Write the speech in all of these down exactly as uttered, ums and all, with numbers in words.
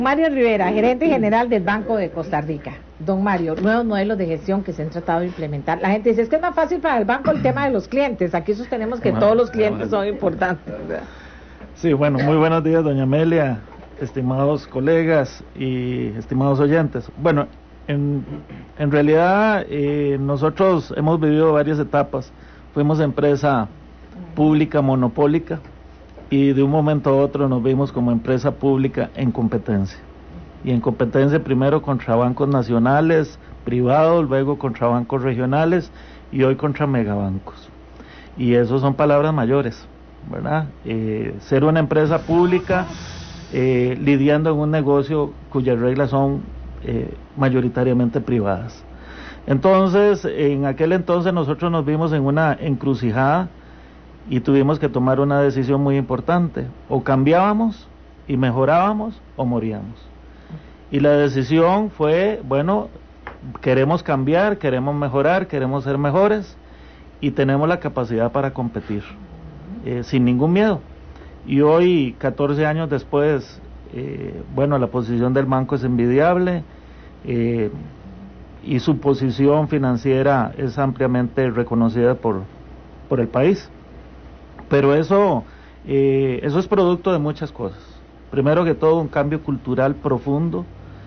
Mario Rivera, gerente general del Banco de Costa Rica. Don Mario, nuevos modelos de gestión que se han tratado de implementar. La gente dice, es que es más fácil para el banco el tema de los clientes. Aquí sostenemos que todos los clientes son importantes. Sí, bueno, muy buenos días, doña Amelia, estimados colegas y estimados oyentes. Bueno, en, en realidad eh, nosotros hemos vivido varias etapas. Fuimos empresa pública monopólica y de un momento a otro nos vimos como empresa pública en competencia. Y en competencia primero contra bancos nacionales, privados, luego contra bancos regionales y hoy contra megabancos. Y eso son palabras mayores, ¿verdad? Eh, ser una empresa pública eh, lidiando en un negocio cuyas reglas son eh, mayoritariamente privadas. Entonces, en aquel entonces nosotros nos vimos en una encrucijada y tuvimos que tomar una decisión muy importante: o cambiábamos y mejorábamos o moríamos. Y la decisión fue, bueno, queremos cambiar, queremos mejorar, queremos ser mejores y tenemos la capacidad para competir eh, sin ningún miedo. Y hoy, catorce años después, eh, bueno, la posición del banco es envidiable eh, y su posición financiera es ampliamente reconocida por, por el país. Pero eso, eh, eso es producto de muchas cosas. Primero que todo, un cambio cultural profundo,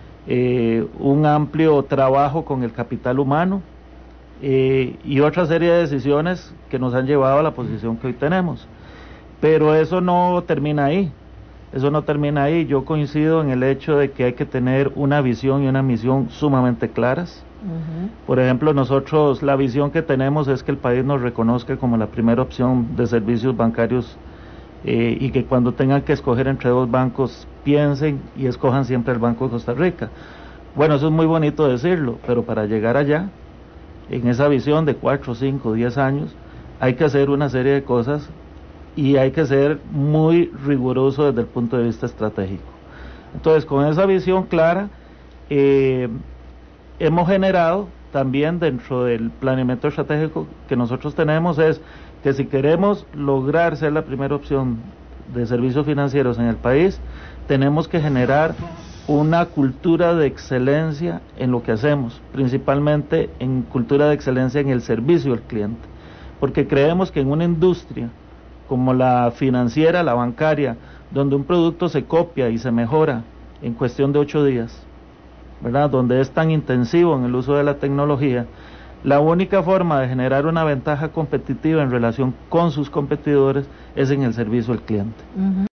eh, un amplio trabajo con el capital humano eh, y otra serie de decisiones que nos han llevado a la posición que hoy tenemos. Pero eso no termina ahí, eso no termina ahí. Yo coincido en el hecho de que hay que tener una visión y una misión sumamente claras. Uh-huh. Por ejemplo, nosotros la visión que tenemos es que el país nos reconozca como la primera opción de servicios bancarios eh, y que cuando tengan que escoger entre dos bancos piensen y escojan siempre el Banco de Costa Rica. Bueno, eso es muy bonito decirlo, pero para llegar allá, en esa visión de cuatro, cinco, diez años, hay que hacer una serie de cosas y hay que ser muy riguroso desde el punto de vista estratégico. Entonces, con esa visión clara, eh, hemos generado también dentro del planeamiento estratégico que nosotros tenemos es que si queremos lograr ser la primera opción de servicios financieros en el país, tenemos que generar una cultura de excelencia en lo que hacemos, principalmente en cultura de excelencia en el servicio al cliente, porque creemos que en una industria como la financiera, la bancaria, donde un producto se copia y se mejora en cuestión de ocho días, ¿verdad?, donde es tan intensivo en el uso de la tecnología, la única forma de generar una ventaja competitiva en relación con sus competidores es en el servicio al cliente. Uh-huh.